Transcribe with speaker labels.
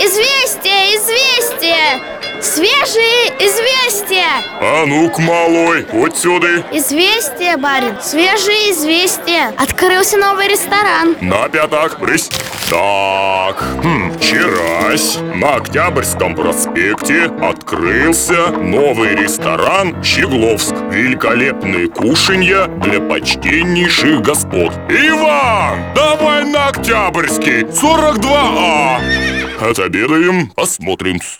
Speaker 1: Известие, известие! Свежие известия!
Speaker 2: А ну-ка, малой, вот сюда.
Speaker 1: Известие, барин, свежие известия. Открылся новый ресторан.
Speaker 2: На пятак, брысь. Так, вчерась на Октябрьском проспекте открылся новый ресторан «Щегловск». Великолепные кушанья для почтеннейших господ. Иван, давай на Октябрьский, 42А. Отобедаем, посмотрим.